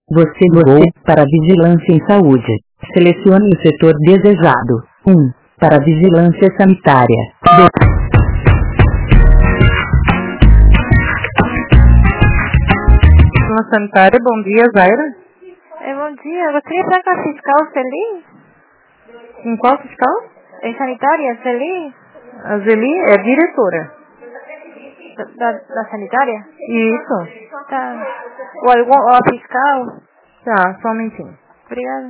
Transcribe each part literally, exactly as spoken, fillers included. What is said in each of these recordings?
Você ligou para Vigilância em Saúde. Selecione o setor desejado. um. Para Vigilância Sanitária. dois. Sanitária, bom dia, Zaira. É, bom dia, eu gostaria de falar com a fiscal Celi. Em qual fiscal? Em sanitária, Celi? A Zeli é diretora. Da, da, da sanitária? Isso. Tá. Ou algum, ou a fiscal? Tá, só um minutinho. Obrigada.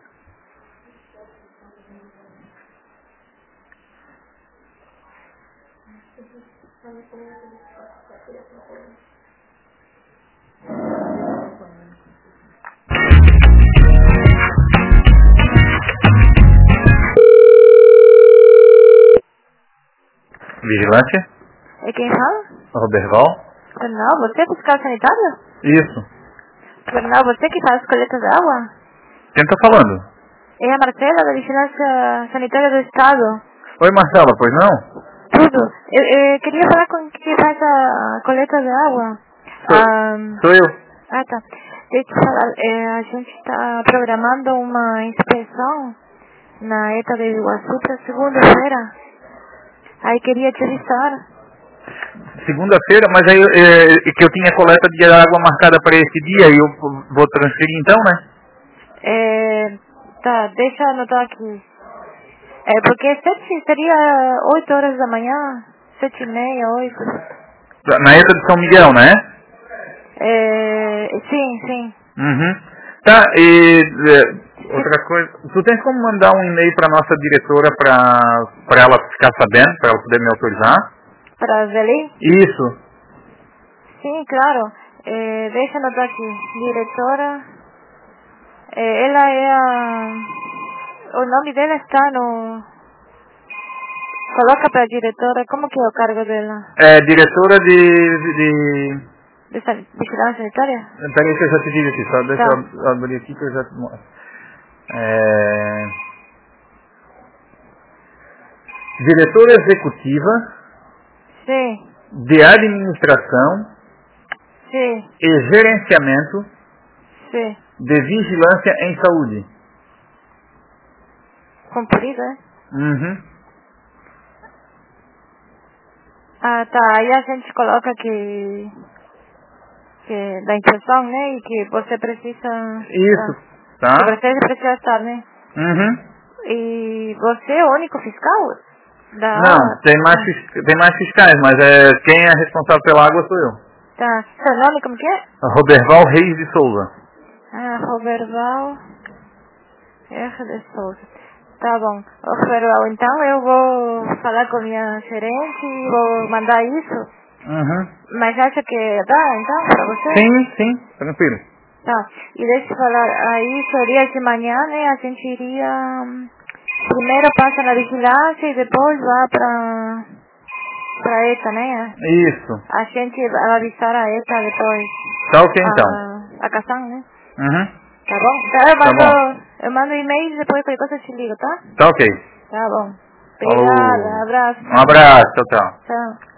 Vigilância? É quem fala? Roberval? Fernal, você é fiscal sanitário? Isso. Fernal, você que faz coletas de água? Quem tá falando? É a Marcela, da Vigilância Sanitária do Estado. Oi, Marcela, pois não? Tudo. Eu, eu queria falar com quem faz a coleta de água. Sou, Ah, sou eu. ah, tá. Deixa eu te falar, é, a gente está programando uma inspeção na E T A de Iguaçu para segunda-feira. Aí queria te avisar. Segunda-feira, mas aí é, é, que eu tinha coleta de água marcada para esse dia e eu vou transferir então, né? É, tá, deixa eu anotar aqui. É, porque sete, seria oito horas da manhã, sete e meia, oito. Na E T A de São Miguel, né? É, sim, sim. Uhum. Tá, e é, outra coisa, tu tens como mandar um e-mail para nossa diretora para para ela ficar sabendo, para ela poder me autorizar? Para a Zeli? Isso. Sim, claro. É, deixa eu anotar aqui. Diretora. É, ela é a... O nome dela está no... Coloca para a diretora. Como que é o cargo dela? É diretora de... de... De san... Vigilância Sanitária? Peraí que eu já te digo aqui, só deixa Tá. eu abrir aqui que eu já te mostro. É... Diretora Executiva Sim, de Administração sim, e Gerenciamento sim. de Vigilância em Saúde. Comprido, é? Uhum. Ah, tá. Aí a gente coloca que... que da inspeção, né? E que você precisa... Isso, Ah, tá? que você precisa estar, né? Uhum. E você é o único fiscal? Da Não, água? tem mais, fis- tem mais fiscais, mas é, quem é responsável pela água sou eu. Tá. Seu nome como que é? Roberval Reis de Souza. Ah, Roberval R. de Souza. Tá bom. Ô, Roberval, então eu vou falar com minha gerente e vou mandar isso. Uhum. Mas acha que dá, então, pra você? Sim, sim, tranquilo. Tá. E deixa eu falar, aí seria de manhã, né? A gente iria... hum, primeiro passa na vigilância e depois vai pra... pra E T A, né? Isso. A gente vai avisar a E T A depois. Tá ok então. A, a Cação, né? Uhum. Tá bom? Então eu Tá mando, eu mando e-mail e depois qualquer coisa eu te ligo, tá? Tá ok. Tá bom. Falou. Obrigada, abraço. Um abraço, tchau, tchau. Tchau.